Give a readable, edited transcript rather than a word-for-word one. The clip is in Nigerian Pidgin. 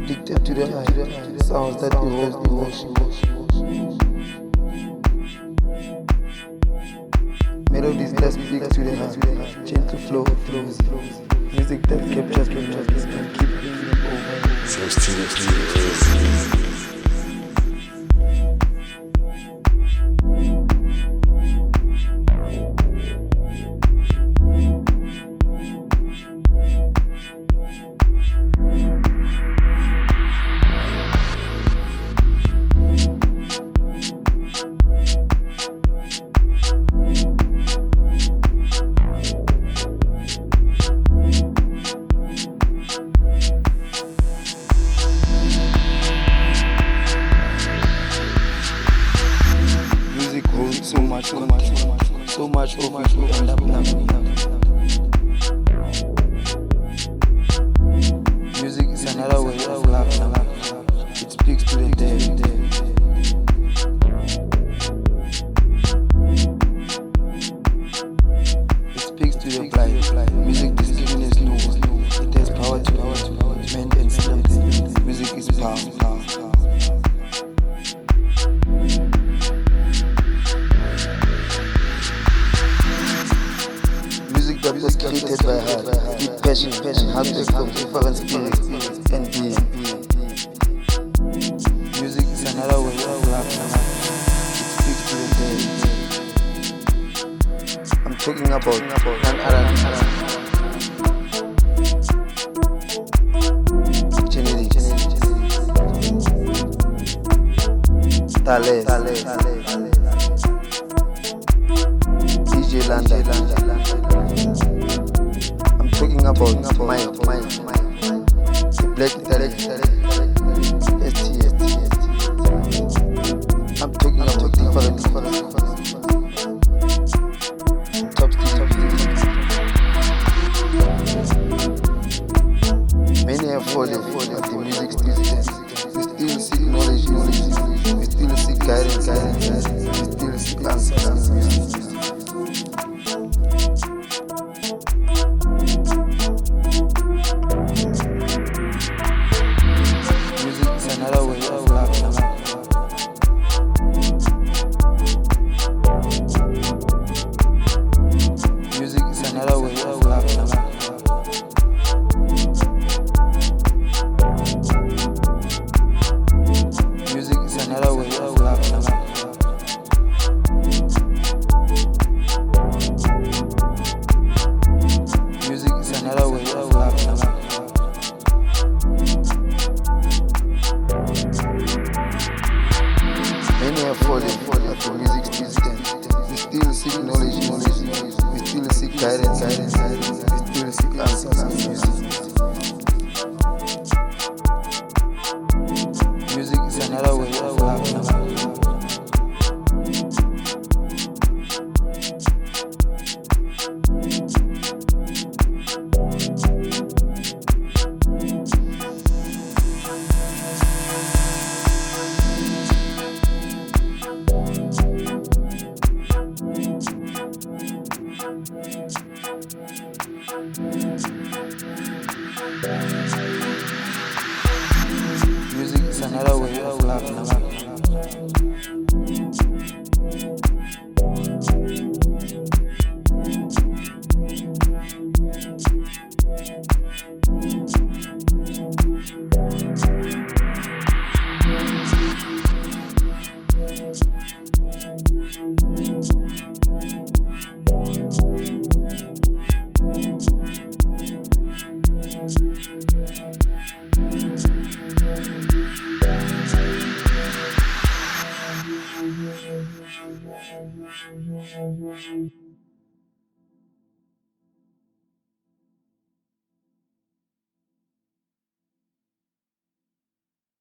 addicted to the high sounds that evoke emotion. Melodies that speak to the heart, gentle flow of music that captures memories and keep bringing over. First to the so much overflow and loving. Music is another way of love. It speaks to the dead. It speaks to the blind. Music discriminates no one. It has power to mend and strengthen. Music is power. That was created by her, deep passion and heartbreak from different spirits and being. Music is another way of love. It speaks to the dead. I'm talking about none other Genetic, Tales, DJ Landa. I'm talking about mind, the black intelligence, ST. I'm talking about different top many have fallen,